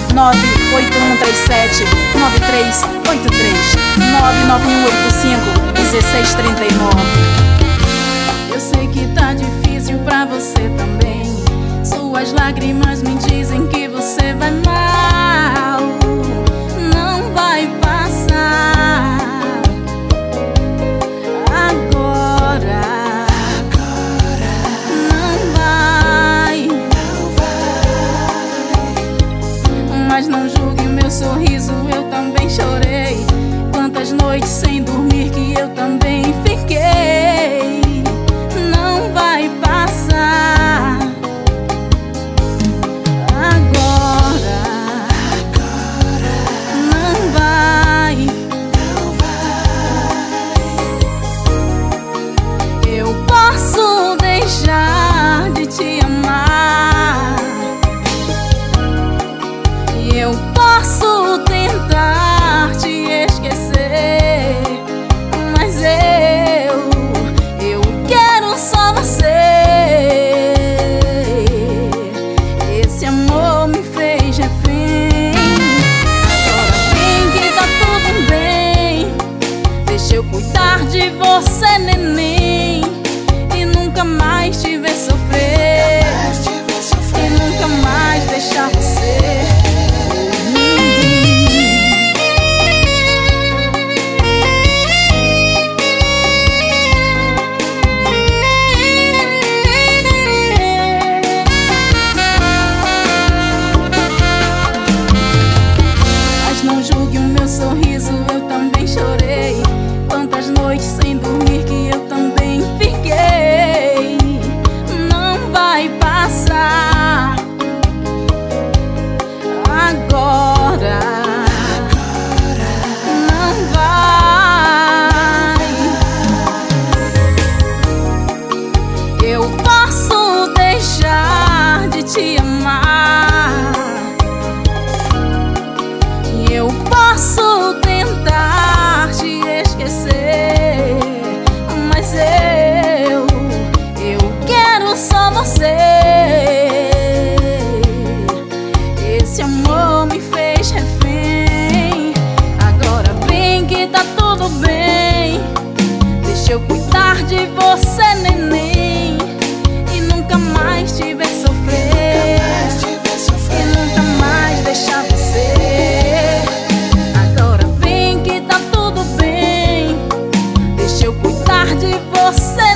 991379383 991851639. Eu sei que tá difícil pra você também. Suas lágrimas me dizem que você vai mal, não vai passar. Agora não vai. Mas não julgue o meu sorriso, eu também chorei. Quantas noites sem dormir que eu também fiquei. Não vai passar. Agora não vai. Eu posso deixar de te amar, e eu posso tentar te esquecer, mas eu quero só você. Esse amor me fez refém. Agora vem que tá tudo bem. Deixa eu cuidar de você, neném, e nunca mais te ver sofrer, e nunca mais deixar você. Não julgue o meu sorriso, eu também chorei. Quantas noites sem dormir que eu também fiquei. Não vai passar. Agora não vai. Eu posso deixar de te amar, eu posso tentar te esquecer, mas eu quero só você. Esse amor me fez refém. Agora vem que tá tudo bem. Deixa eu cuidar de você, neném, e nunca mais te ver sofrer, e nunca mais deixar você. Agora vem que tá tudo bem. Deixa eu cuidar de você,